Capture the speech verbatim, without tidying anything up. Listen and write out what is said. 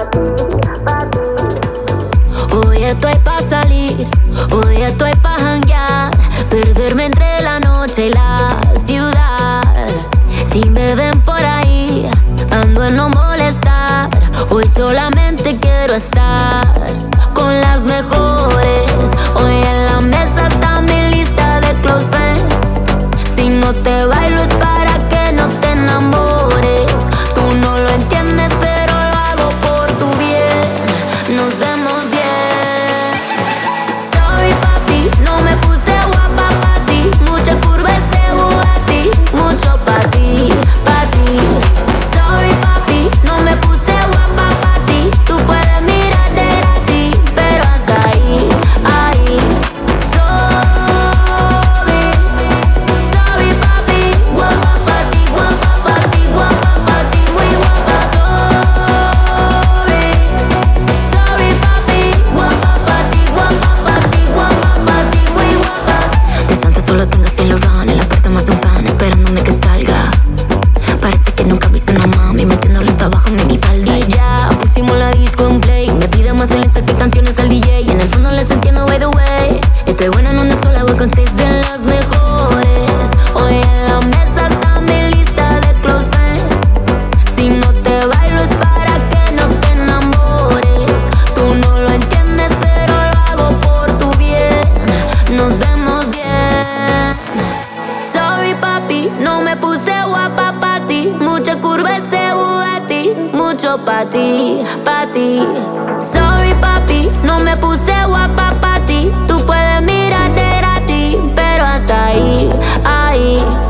Hoy estoy pa' salir, hoy estoy pa' janguear, perderme entre la noche y la ciudad. Si me ven por ahí, ando en no molestar. Hoy solamente quiero estar con las mejores. Hoy en la mesa está mi lista de close friends. Si no te bailo es para que no te enamores. Tú no lo entiendes, pero lo hago por tu bien. Nos vemos bien. Sorry papi, no me puse guapa pa' ti. Mucha curva este Bugatti, mucho pa' ti, pa' ti. Sorry papi, no me puse guapa pa' ti. Tú puedes mirar de ti, pero hasta ahí, ahí. Sorry, sorry papi, guapa pa' ti, guapa pa' ti, guapa pa' ti, muy guapa. Sorry, sorry papi, guapa pa' ti, guapa pa' ti, guapa pa' ti, muy guapa. De Santa solo tengo cielo van en la puerta más de un fan esperándome que salga. Parece que nunca viste una mami metiéndole hasta abajo mi falda. Y ya pusimos la disco en play. Me pide más el que canciones al D J. Y en el fondo les entiendo, by the way. Estoy buena en una sola, voy con seis de las mejores. Hoy en la mesa está mi lista de close friends. Si no te bailo es para que no te enamores. Tú no lo entiendes, pero lo hago por tu bien. Nos vemos bien. Sorry papi, no me puse guapa pa' ti. Mucha curva este Bugatti, mucho pa' ti, pa' ti. Sorry papi, no me puse guapa pa' ti. Tú puedes mirar de ti, pero hasta ahí, ahí.